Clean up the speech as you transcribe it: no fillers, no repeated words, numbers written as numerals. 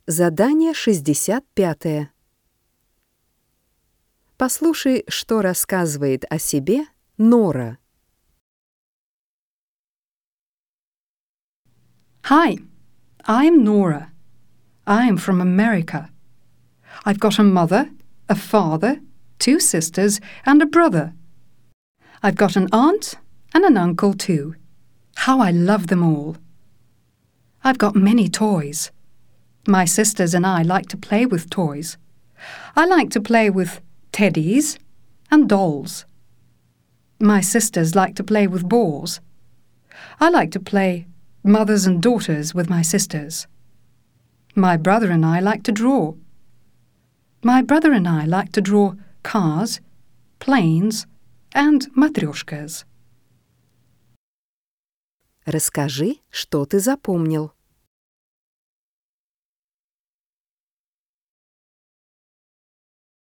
Задание 65. Послушай, что рассказывает о себе Нора. Hi, I'm Nora. I'm from America. I've got a mother, a father, 2 sisters, and a brother. I've got an aunt and an uncle too. How I love them all. I've got many toys. My sisters and I like to play with toys. I like to play with teddies and dolls. My sisters like to play with balls. I like to play mothers and daughters with my sisters. My brother and I like to draw. My brother and I like to draw cars, planes, and matryoshkas. Расскажи, что ты запомнил.